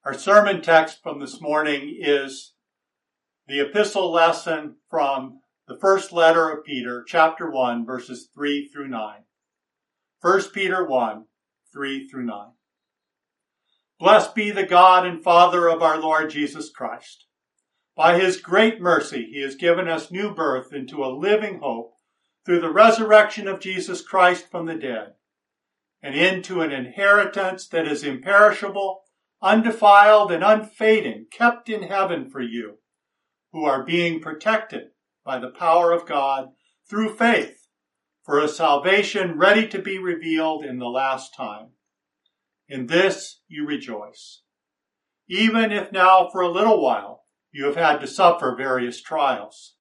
Our sermon text from this morning is the epistle lesson from the first letter of Peter, chapter 1, verses 3 through 9. 1 Peter 1, 3 through 9. Blessed be the God and Father of our Lord Jesus Christ. By his great mercy, he has given us new birth into a living hope through the resurrection of Jesus Christ from the dead, and into an inheritance that is imperishable, undefiled, and unfading, kept in heaven for you, who are being protected by the power of God through faith, for a salvation ready to be revealed in the last time. In this you rejoice, even if now for a little while you have had to suffer various trials,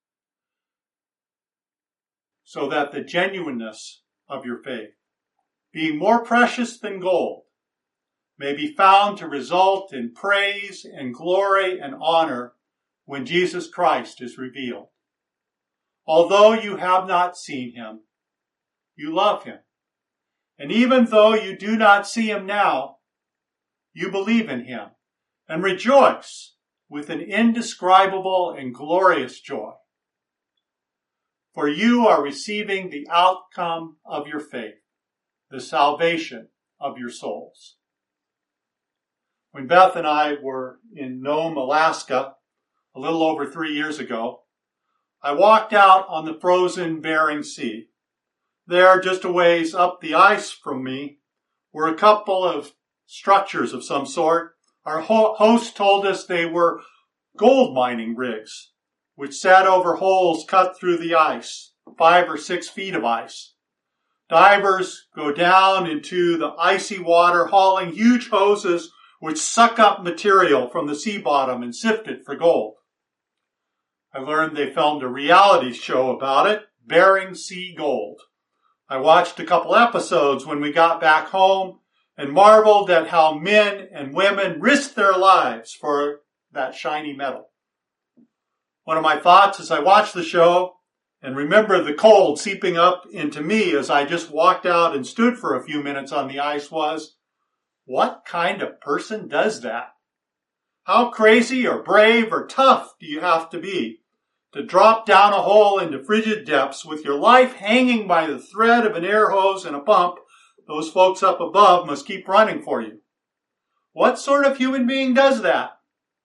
so that the genuineness of your faith, being more precious than gold, may be found to result in praise and glory and honor when Jesus Christ is revealed. Although you have not seen him, you love him. And even though you do not see him now, you believe in him and rejoice with an indescribable and glorious joy. For you are receiving the outcome of your faith, the salvation of your souls. When Beth and I were in Nome, Alaska, a little over 3 years ago, I walked out on the frozen Bering Sea. There, just a ways up the ice from me, were a couple of structures of some sort. Our host told us they were gold mining rigs, which sat over holes cut through the ice, 5 or 6 feet of ice. Divers go down into the icy water, hauling huge hoses which suck up material from the sea bottom and sift it for gold. I learned they filmed a reality show about it, Bering Sea Gold. I watched a couple episodes when we got back home and marveled at how men and women risked their lives for that shiny metal. One of my thoughts as I watched the show and remember the cold seeping up into me as I just walked out and stood for a few minutes on the ice was, what kind of person does that? How crazy or brave or tough do you have to be to drop down a hole into frigid depths with your life hanging by the thread of an air hose and a pump those folks up above must keep running for you? What sort of human being does that?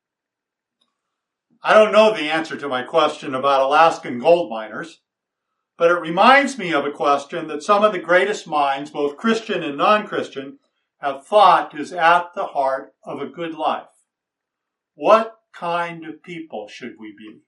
I don't know the answer to my question about Alaskan gold miners, but it reminds me of a question that some of the greatest minds, both Christian and non-Christian, have thought is at the heart of a good life. What kind of people should we be?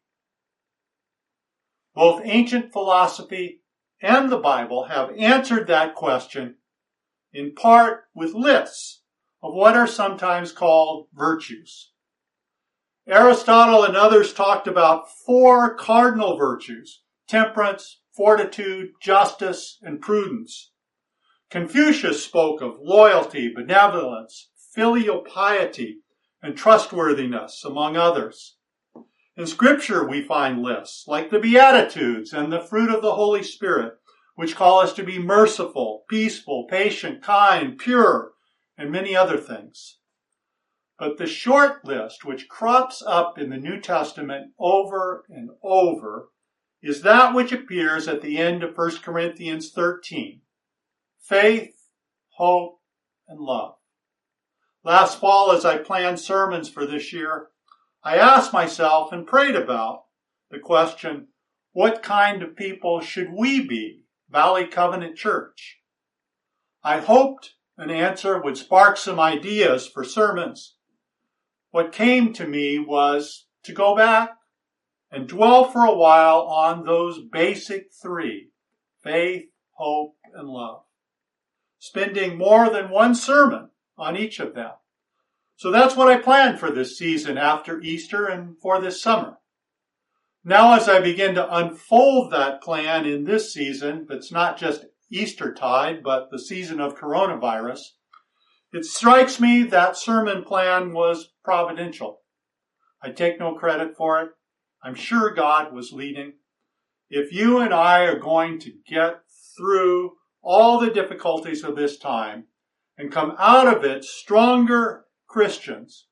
Both ancient philosophy and the Bible have answered that question in part with lists of what are sometimes called virtues. Aristotle and others talked about 4 cardinal virtues: temperance, fortitude, justice, and prudence. Confucius spoke of loyalty, benevolence, filial piety, and trustworthiness, among others. In Scripture, we find lists like the Beatitudes and the fruit of the Holy Spirit, which call us to be merciful, peaceful, patient, kind, pure, and many other things. But the short list, which crops up in the New Testament over and over, is that which appears at the end of 1 Corinthians 13. Faith, hope, and love. Last fall, as I planned sermons for this year, I asked myself and prayed about the question, what kind of people should we be, Valley Covenant Church? I hoped an answer would spark some ideas for sermons. What came to me was to go back and dwell for a while on those basic 3, faith, hope, and love, spending more than one sermon on each of them. So that's what I planned for this season after Easter and for this summer. Now as I begin to unfold that plan in this season, it's not just Eastertide, but the season of coronavirus, it strikes me that sermon plan was providential. I take no credit for it. I'm sure God was leading. If you and I are going to get through all the difficulties of this time and come out of it stronger Christians,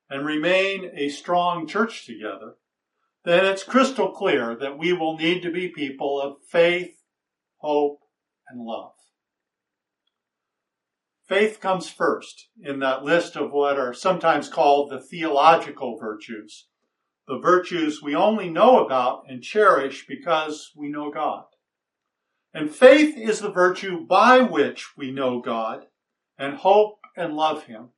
and remain a strong church together, then it's crystal clear that we will need to be people of faith, hope, and love. Faith comes first in that list of what are sometimes called the theological virtues, the virtues we only know about and cherish because we know God. And faith is the virtue by which we know God and hope and love Him.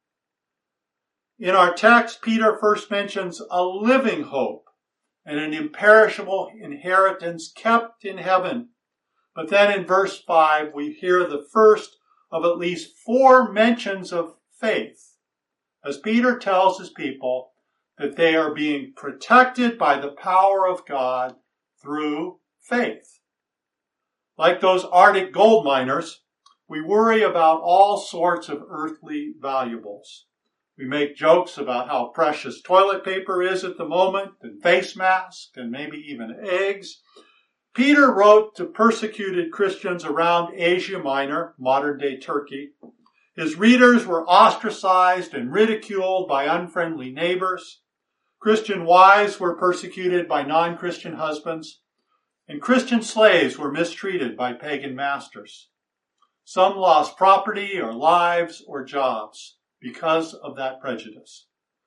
In our text, Peter first mentions a living hope and an imperishable inheritance kept in heaven. But then in verse 5, we hear the first of at least 4 mentions of faith, as Peter tells his people that they are being protected by the power of God through faith. Like those Arctic gold miners, we worry about all sorts of earthly valuables. We make jokes about how precious toilet paper is at the moment, and face masks, and maybe even eggs. Peter wrote to persecuted Christians around Asia Minor, modern-day Turkey. His readers were ostracized and ridiculed by unfriendly neighbors. Christian wives were persecuted by non-Christian husbands, and Christian slaves were mistreated by pagan masters. Some lost property or lives or jobs because of that prejudice.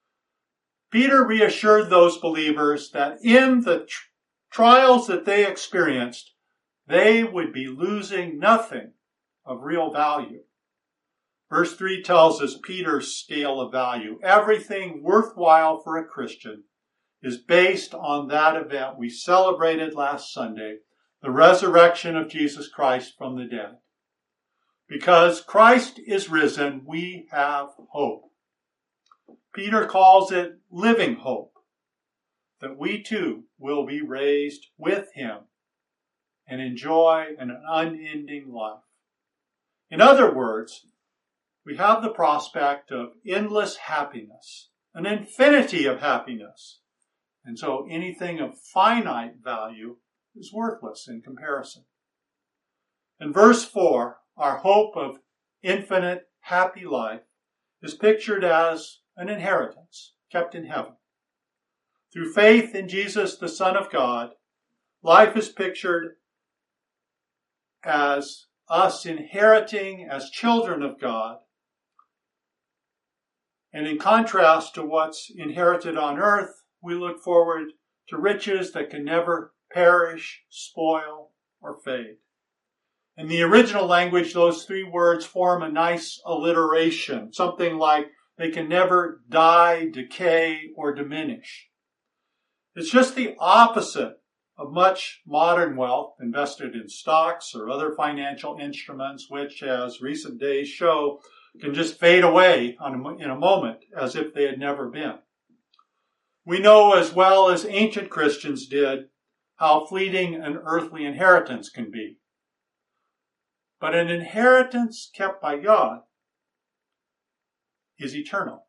Peter reassured those believers that in the trials that they experienced, they would be losing nothing of real value. Verse 3 tells us Peter's scale of value. Everything worthwhile for a Christian is based on that event we celebrated last Sunday, the resurrection of Jesus Christ from the dead. Because Christ is risen, we have hope. Peter calls it living hope, that we too will be raised with Him and enjoy an unending life. In other words, we have the prospect of endless happiness, an infinity of happiness. And so anything of finite value is worthless in comparison. In verse 4, our hope of infinite happy life is pictured as an inheritance kept in heaven. Through faith in Jesus, the Son of God, life is pictured as us inheriting as children of God. And in contrast to what's inherited on earth, we look forward to riches that can never perish, spoil, or fade. In the original language, those 3 words form a nice alliteration, something like they can never die, decay, or diminish. It's just the opposite of much modern wealth invested in stocks or other financial instruments, which, as recent days show, can just fade away in a moment as if they had never been. We know as well as ancient Christians did how fleeting an earthly inheritance can be. But an inheritance kept by God is eternal.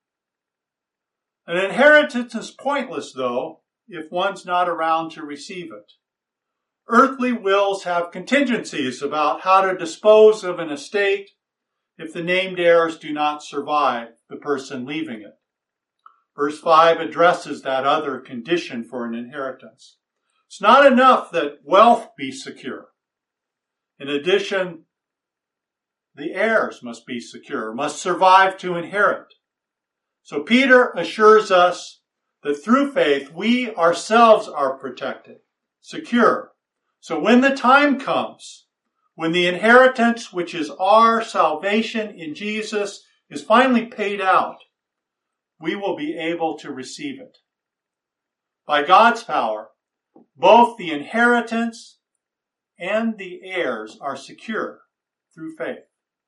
An inheritance is pointless, though, if one's not around to receive it. Earthly wills have contingencies about how to dispose of an estate if the named heirs do not survive the person leaving it. Verse 5 addresses that other condition for an inheritance. It's not enough that wealth be secure. In addition, the heirs must be secure, must survive to inherit. So Peter assures us that through faith, we ourselves are protected, secure. So when the time comes, when the inheritance, which is our salvation in Jesus, is finally paid out, we will be able to receive it. By God's power, both the inheritance and the heirs are secure through faith.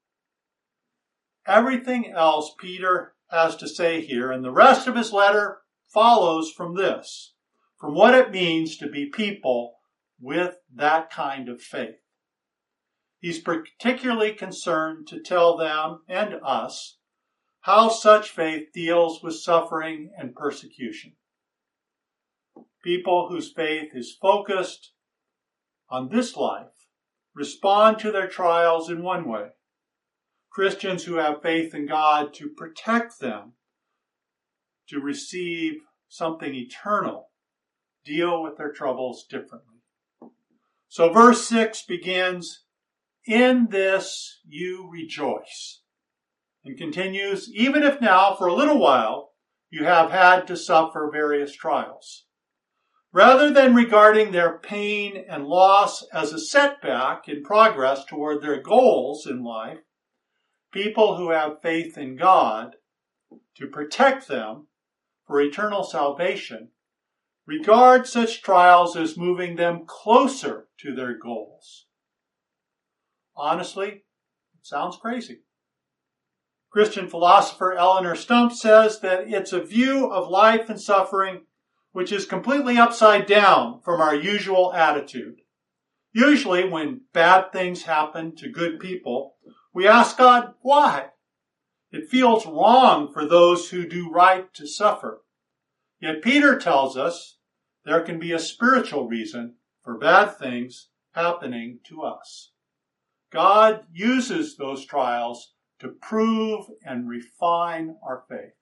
Everything else Peter has to say here, and the rest of his letter follows from this, from what it means to be people with that kind of faith. He's particularly concerned to tell them and us how such faith deals with suffering and persecution. People whose faith is focused on this life respond to their trials in one way. Christians who have faith in God to protect them to receive something eternal deal with their troubles differently. So verse 6 begins, "In this you rejoice," and continues, "Even if now for a little while you have had to suffer various trials." Rather than regarding their pain and loss as a setback in progress toward their goals in life, people who have faith in God to protect them for eternal salvation regard such trials as moving them closer to their goals. Honestly, it sounds crazy. Christian philosopher Eleanor Stump says that it's a view of life and suffering which is completely upside down from our usual attitude. Usually when bad things happen to good people, we ask God, why? It feels wrong for those who do right to suffer. Yet Peter tells us there can be a spiritual reason for bad things happening to us. God uses those trials to prove and refine our faith.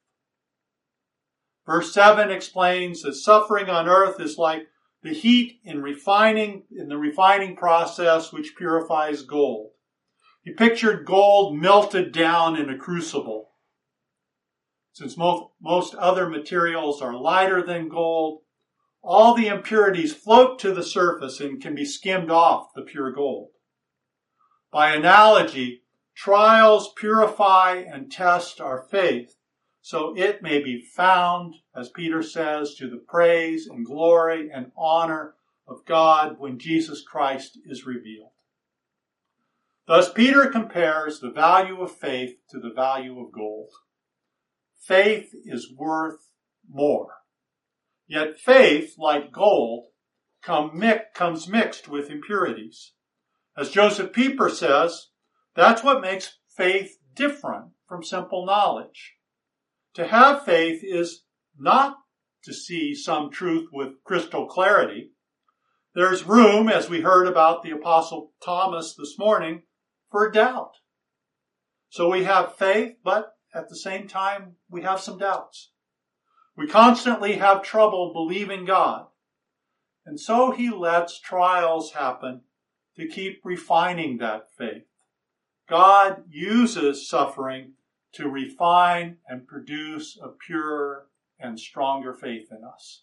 Verse 7 explains that suffering on earth is like the heat in the refining process which purifies gold. He pictured gold melted down in a crucible. Since most other materials are lighter than gold, all the impurities float to the surface and can be skimmed off the pure gold. By analogy, trials purify and test our faith, so it may be found, as Peter says, to the praise and glory and honor of God when Jesus Christ is revealed. Thus, Peter compares the value of faith to the value of gold. Faith is worth more. Yet faith, like gold, comes mixed with impurities. As Joseph Pieper says, that's what makes faith different from simple knowledge. To have faith is not to see some truth with crystal clarity. There's room, as we heard about the Apostle Thomas this morning, for doubt. So we have faith, but at the same time, we have some doubts. We constantly have trouble believing God. And so he lets trials happen to keep refining that faith. God uses suffering to refine and produce a purer and stronger faith in us.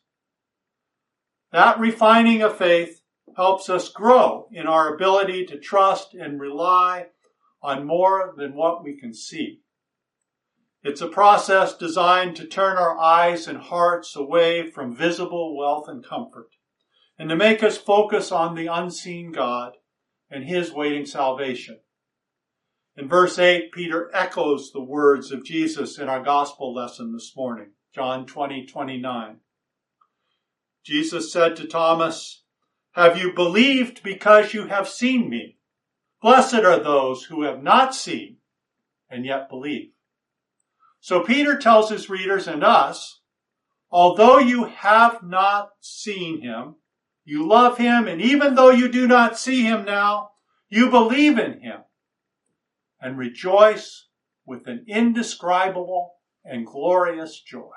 That refining of faith helps us grow in our ability to trust and rely on more than what we can see. It's a process designed to turn our eyes and hearts away from visible wealth and comfort, and to make us focus on the unseen God and his waiting salvation. In verse 8, Peter echoes the words of Jesus in our gospel lesson this morning, John 20:29. Jesus said to Thomas, "Have you believed because you have seen me? Blessed are those who have not seen and yet believe." So Peter tells his readers and us, although you have not seen him, you love him, and even though you do not see him now, you believe in him and rejoice with an indescribable and glorious joy.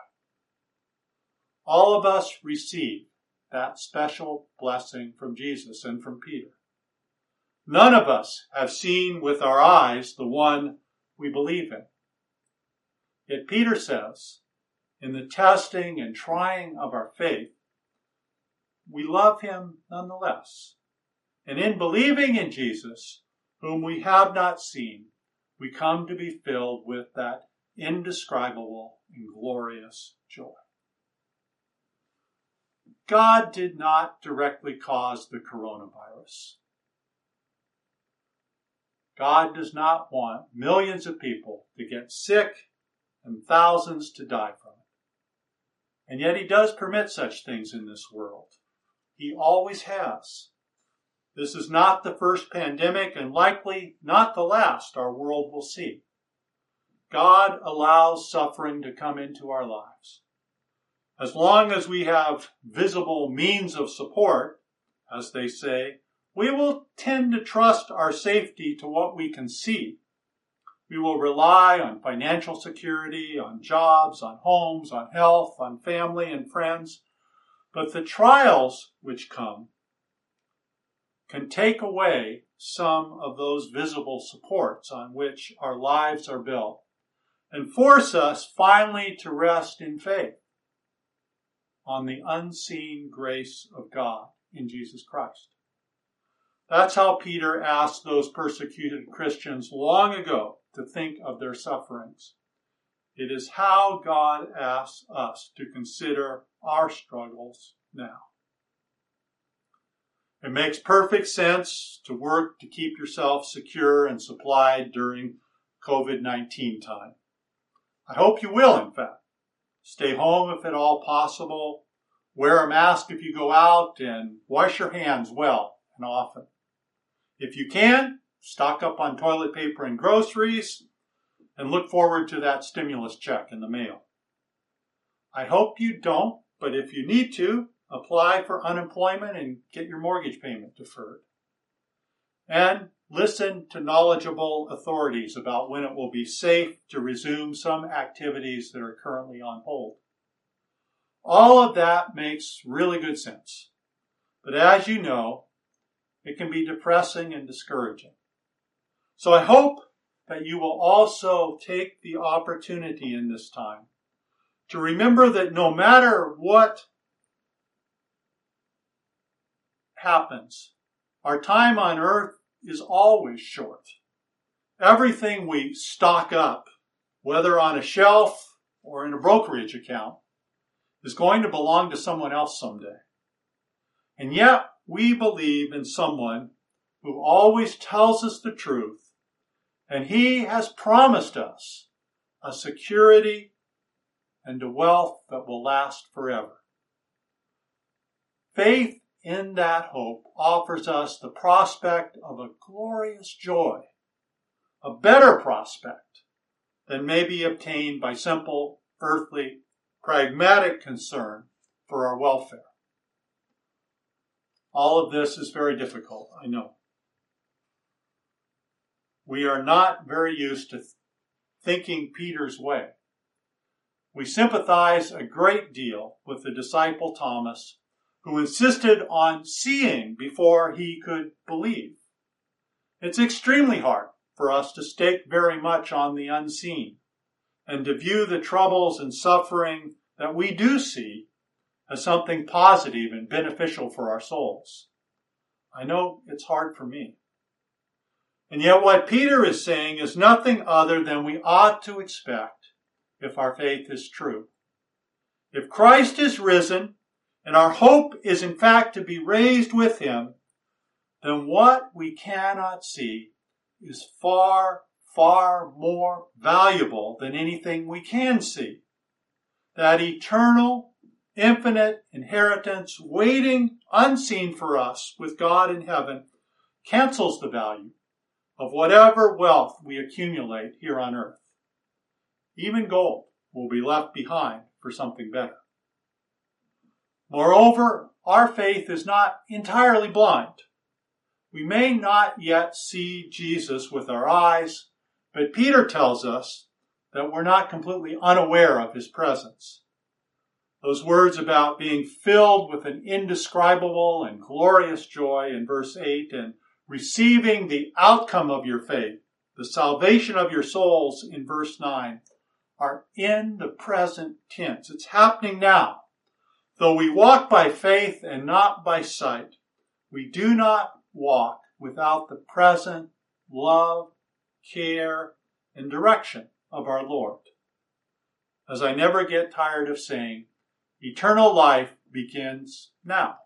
All of us receive that special blessing from Jesus and from Peter. None of us have seen with our eyes the one we believe in. Yet Peter says, in the testing and trying of our faith, we love him nonetheless. And in believing in Jesus, whom we have not seen, we come to be filled with that indescribable and glorious joy. God did not directly cause the coronavirus. God does not want millions of people to get sick and thousands to die from it. And yet he does permit such things in this world. He always has. This is not the first pandemic and likely not the last our world will see. God allows suffering to come into our lives. As long as we have visible means of support, as they say, we will tend to trust our safety to what we can see. We will rely on financial security, on jobs, on homes, on health, on family and friends. But the trials which come can take away some of those visible supports on which our lives are built and force us finally to rest in faith on the unseen grace of God in Jesus Christ. That's how Peter asked those persecuted Christians long ago to think of their sufferings. It is how God asks us to consider our struggles now. It makes perfect sense to work to keep yourself secure and supplied during COVID-19 time. I hope you will, in fact. Stay home if at all possible. Wear a mask if you go out, and wash your hands well and often. If you can, stock up on toilet paper and groceries, and look forward to that stimulus check in the mail. I hope you don't, but if you need to, apply for unemployment and get your mortgage payment deferred. And listen to knowledgeable authorities about when it will be safe to resume some activities that are currently on hold. All of that makes really good sense. But as you know, it can be depressing and discouraging. So I hope that you will also take the opportunity in this time to remember that no matter what happens, our time on earth is always short. Everything we stock up, whether on a shelf or in a brokerage account, is going to belong to someone else someday. And yet we believe in someone who always tells us the truth, and he has promised us a security and a wealth that will last forever. Faith in that hope offers us the prospect of a glorious joy, a better prospect than may be obtained by simple, earthly, pragmatic concern for our welfare. All of this is very difficult, I know. We are not very used to thinking Peter's way. We sympathize a great deal with the disciple Thomas, who insisted on seeing before he could believe. It's extremely hard for us to stake very much on the unseen and to view the troubles and suffering that we do see as something positive and beneficial for our souls. I know it's hard for me. And yet what Peter is saying is nothing other than we ought to expect if our faith is true. If Christ is risen, and our hope is in fact to be raised with him, then what we cannot see is far, far more valuable than anything we can see. That eternal, infinite inheritance waiting unseen for us with God in heaven cancels the value of whatever wealth we accumulate here on earth. Even gold will be left behind for something better. Moreover, our faith is not entirely blind. We may not yet see Jesus with our eyes, but Peter tells us that we're not completely unaware of his presence. Those words about being filled with an indescribable and glorious joy in verse 8 and receiving the outcome of your faith, the salvation of your souls in verse 9, are in the present tense. It's happening now. Though we walk by faith and not by sight, we do not walk without the present love, care, and direction of our Lord. As I never get tired of saying, eternal life begins now.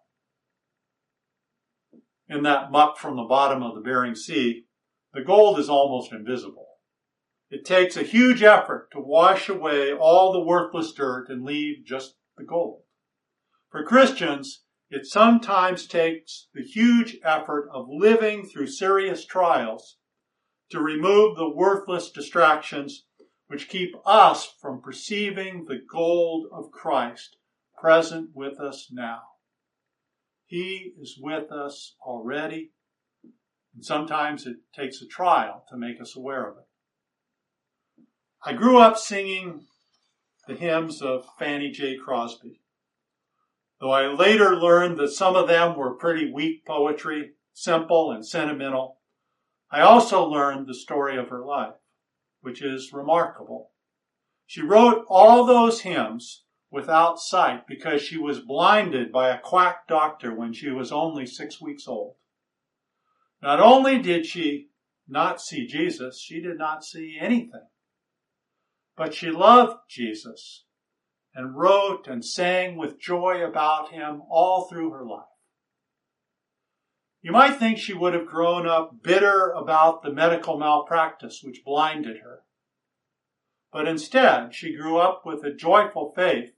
In that muck from the bottom of the Bering Sea, the gold is almost invisible. It takes a huge effort to wash away all the worthless dirt and leave just the gold. For Christians, it sometimes takes the huge effort of living through serious trials to remove the worthless distractions which keep us from perceiving the gold of Christ present with us now. He is with us already, and sometimes it takes a trial to make us aware of it. I grew up singing the hymns of Fanny J. Crosby, though I later learned that some of them were pretty weak poetry, simple and sentimental. I also learned the story of her life, which is remarkable. She wrote all those hymns without sight because she was blinded by a quack doctor when she was only 6 weeks old. Not only did she not see Jesus, she did not see anything. But she loved Jesus and wrote and sang with joy about him all through her life. You might think she would have grown up bitter about the medical malpractice which blinded her. But instead, she grew up with a joyful faith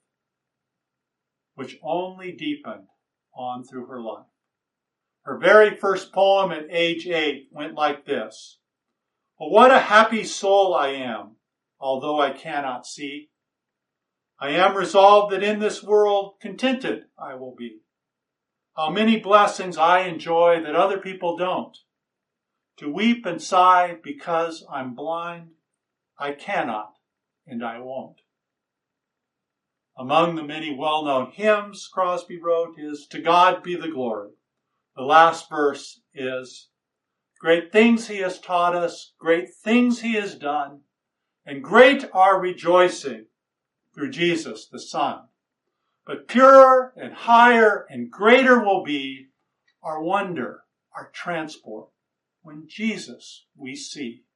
which only deepened on through her life. Her very first poem at age 8 went like this. "Oh, what a happy soul I am, although I cannot see. I am resolved that in this world contented I will be. How many blessings I enjoy that other people don't. To weep and sigh because I'm blind, I cannot and I won't." Among the many well-known hymns Crosby wrote is "To God Be the Glory." The last verse is, "Great things he has taught us, great things he has done, and great our rejoicing through Jesus the Son. But purer and higher and greater will be our wonder, our transport, when Jesus we see."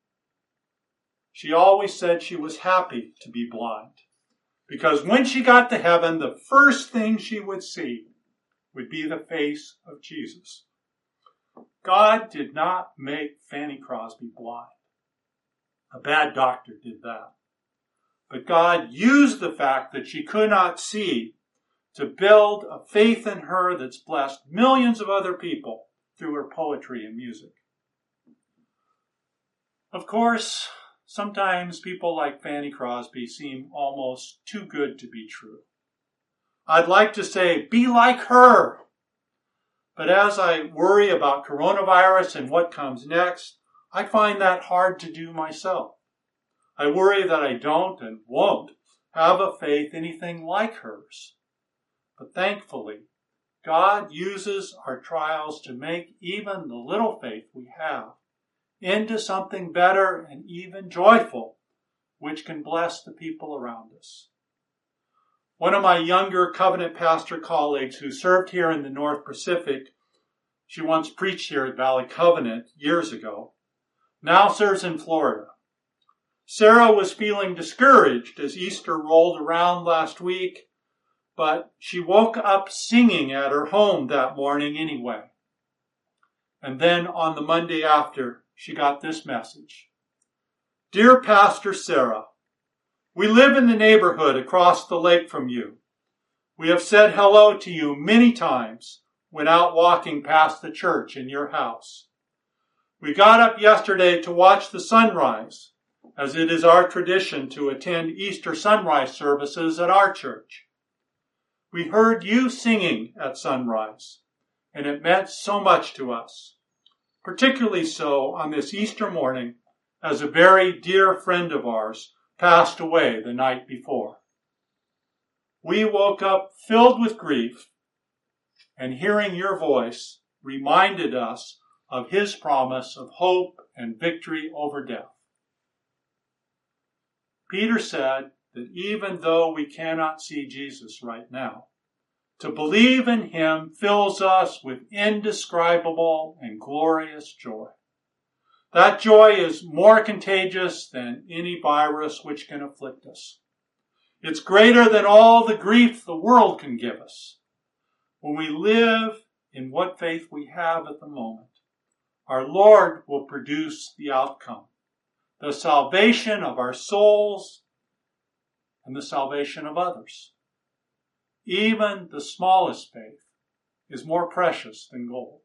She always said she was happy to be blind, because when she got to heaven, the first thing she would see would be the face of Jesus. God did not make Fanny Crosby blind. A bad doctor did that. But God used the fact that she could not see to build a faith in her that's blessed millions of other people through her poetry and music. Of course, sometimes people like Fanny Crosby seem almost too good to be true. I'd like to say, be like her. But as I worry about coronavirus and what comes next, I find that hard to do myself. I worry that I don't and won't have a faith anything like hers. But thankfully, God uses our trials to make even the little faith we have into something better and even joyful, which can bless the people around us. One of my younger Covenant pastor colleagues who served here in the North Pacific, she once preached here at Valley Covenant years ago, now serves in Florida. Sarah was feeling discouraged as Easter rolled around last week, but she woke up singing at her home that morning anyway. And then on the Monday after, she got this message. "Dear Pastor Sarah, we live in the neighborhood across the lake from you. We have said hello to you many times when out walking past the church in your house. We got up yesterday to watch the sunrise, as it is our tradition to attend Easter sunrise services at our church. We heard you singing at sunrise, and it meant so much to us, particularly so on this Easter morning as a very dear friend of ours passed away the night before. We woke up filled with grief, and hearing your voice reminded us of his promise of hope and victory over death." Peter said that even though we cannot see Jesus right now, to believe in him fills us with indescribable and glorious joy. That joy is more contagious than any virus which can afflict us. It's greater than all the grief the world can give us. When we live in what faith we have at the moment, our Lord will produce the outcome, the salvation of our souls and the salvation of others. Even the smallest faith is more precious than gold.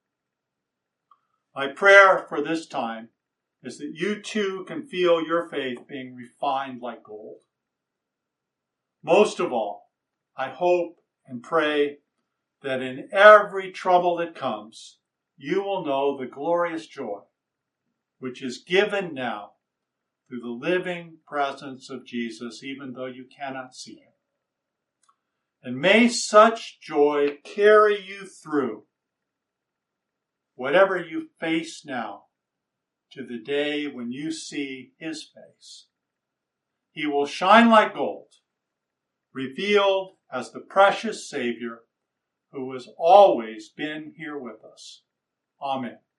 My prayer for this time is that you too can feel your faith being refined like gold. Most of all, I hope and pray that in every trouble that comes, you will know the glorious joy which is given now through the living presence of Jesus, even though you cannot see him. And may such joy carry you through whatever you face now to the day when you see his face. He will shine like gold, revealed as the precious Savior who has always been here with us. Amen.